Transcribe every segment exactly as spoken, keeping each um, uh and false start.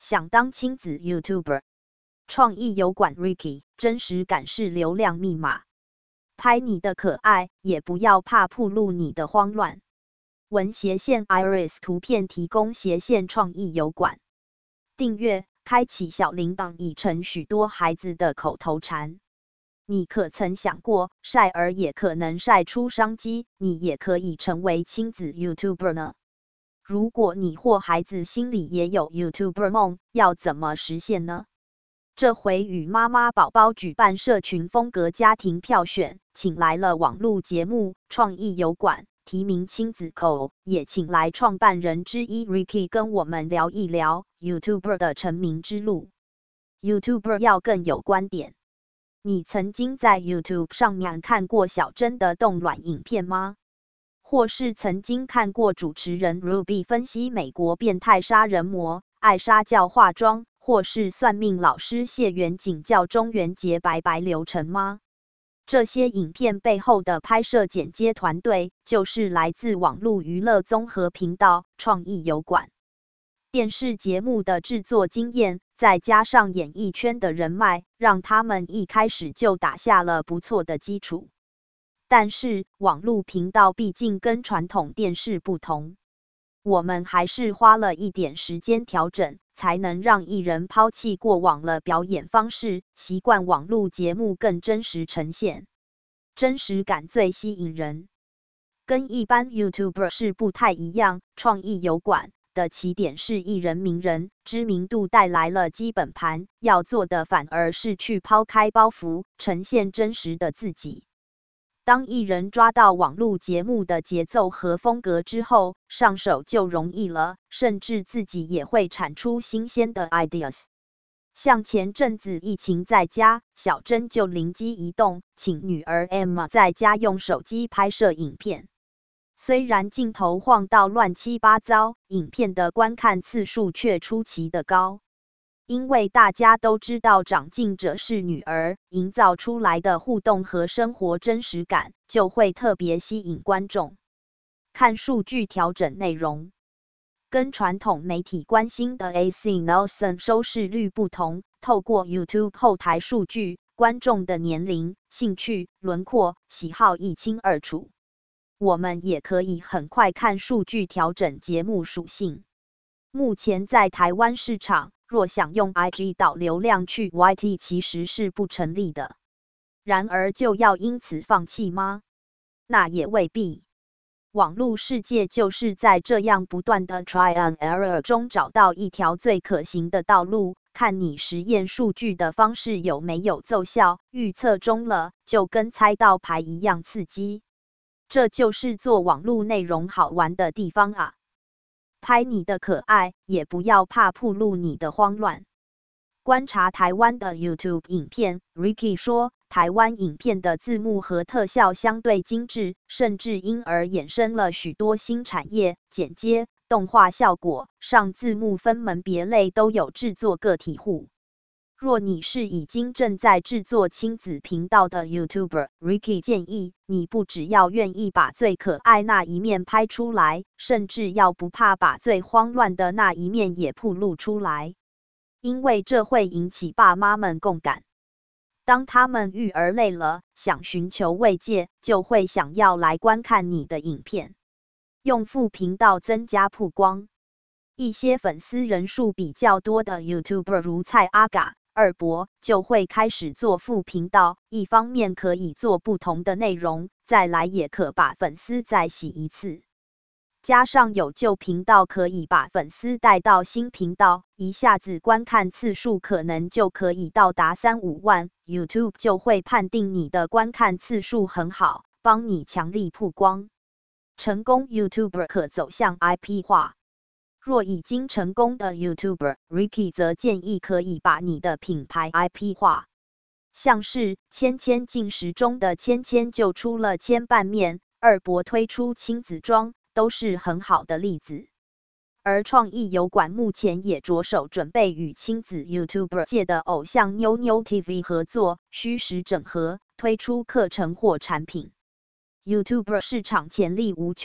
想当亲子 YouTuber， 创意油管 Ricky， 真实感是流量密码。拍你的可爱，也不要怕暴露你的慌乱。文斜线 Iris 图片提供斜线创意油管。订阅，开启小铃铛已成许多孩子的口头禅。你可曾想过，晒儿也可能晒出商机，你也可以成为亲子 YouTuber 呢？如果你或孩子心里也有 YouTuber 梦，要怎么实现呢？这回与妈妈宝宝举办社群风格家庭票选，请来了网络节目创意油管，提名亲子口，也请来创办人之一 Ricky 跟我们聊一聊 YouTuber 的成名之路。YouTuber 要更有观点。你曾经在 YouTube 上面看过小珍的冻卵影片吗？或是曾经看过主持人 Ruby 分析美国变态杀人魔艾莎教化妆，或是算命老师谢元景教中元节白白流程吗？这些影片背后的拍摄剪接团队，就是来自网络娱乐综合频道创意油管。电视节目的制作经验，再加上演艺圈的人脉，让他们一开始就打下了不错的基础。但是，网络频道毕竟跟传统电视不同，我们还是花了一点时间调整，才能让艺人抛弃过往的表演方式，习惯网络节目更真实呈现。真实感最吸引人。跟一般 YouTuber 是不太一样，创意油管的起点是艺人名人，知名度带来了基本盘，要做的反而是去抛开包袱，呈现真实的自己。当艺人抓到网络节目的节奏和风格之后，上手就容易了，甚至自己也会产出新鲜的 ideas。像前阵子疫情在家，小珍就灵机一动，请女儿 Emma 在家用手机拍摄影片。虽然镜头晃到乱七八糟，影片的观看次数却出奇的高。因为大家都知道长镜者是女儿，营造出来的互动和生活真实感，就会特别吸引观众。看数据调整内容。跟传统媒体关心的 A C Nielsen 收视率不同，透过 YouTube 后台数据，观众的年龄、兴趣、轮廓、喜好一清二楚。我们也可以很快看数据调整节目属性。目前在台湾市场，若想用 I G 导流量去 Y T 其实是不成立的。然而就要因此放弃吗？那也未必。网络世界就是在这样不断的 try and error 中找到一条最可行的道路，看你实验数据的方式有没有奏效，预测中了，就跟猜到牌一样刺激。这就是做网络内容好玩的地方啊！拍你的可爱，也不要怕暴露你的慌乱。观察台湾的 YouTube 影片 ，Ricky 说，台湾影片的字幕和特效相对精致，甚至因而衍生了许多新产业，剪接、动画效果、上字幕分门别类都有制作个体户。若你是已经正在制作亲子频道的 YouTuber， Ricky 建议你不只要愿意把最可爱那一面拍出来，甚至要不怕把最慌乱的那一面也暴露出来，因为这会引起爸妈们共感。当他们育儿累了，想寻求慰藉，就会想要来观看你的影片。用副频道增加曝光。一些粉丝人数比较多的 YouTuber 如蔡阿嘎、二伯就会开始做副频道，一方面可以做不同的内容，再来也可把粉丝再洗一次。加上有旧频道可以把粉丝带到新频道，一下子观看次数可能就可以到达三五万 ，YouTube 就会判定你的观看次数很好，帮你强力曝光。成功 YouTuber 可走向 I P 化。若已经成功的 YouTuber， Ricky 则建议可以把你的品牌 I P 化。像是芊芊进食中的芊芊就出了千拌面，二伯推出亲子装，都是很好的例子。而创意油管目前也着手准备与亲子 YouTuber 界的偶像妞妞 T V 合作，虚实整合，推出课程或产品。YouTuber 市场潜力无穷，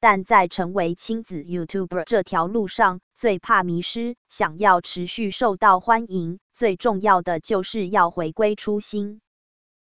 但在成为亲子 YouTuber 这条路上，最怕迷失。想要持续受到欢迎，最重要的就是要回归初心。